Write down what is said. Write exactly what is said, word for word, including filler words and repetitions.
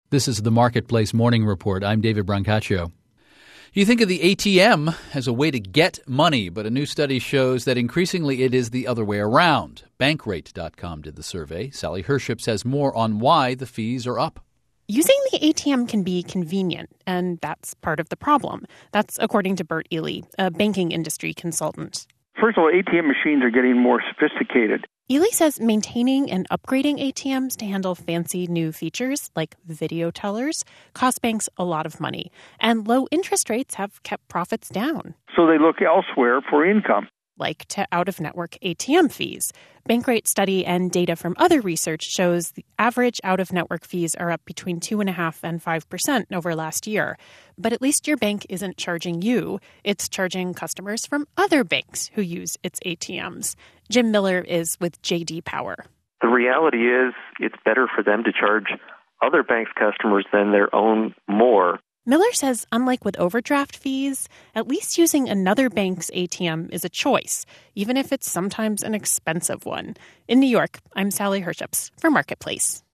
This is the Marketplace Morning Report. I'm David Brancaccio. You think of the A T M as a way to get money, but a new study shows that increasingly it is the other way around. Bankrate dot com did the survey. Sally Herships has more on why the fees are up. Using the A T M can be convenient, and that's part of the problem. That's according to Bert Ely, a banking industry consultant. First of all, A T M machines are getting more sophisticated. Ely says maintaining and upgrading A T Ms to handle fancy new features like video tellers cost banks a lot of money, and low interest rates have kept profits down. So they look elsewhere for income. Like to out-of-network A T M fees. Bankrate study and data from other research shows the average out-of-network fees are up between two point five percent and five percent over last year. But at least your bank isn't charging you. It's charging customers from other banks who use its A T Ms. Jim Miller is with J D Power. The reality is it's better for them to charge other banks' customers than their own more. Miller says, unlike with overdraft fees, at least using another bank's A T M is a choice, even if it's sometimes an expensive one. In New York, I'm Sally Herships for Marketplace.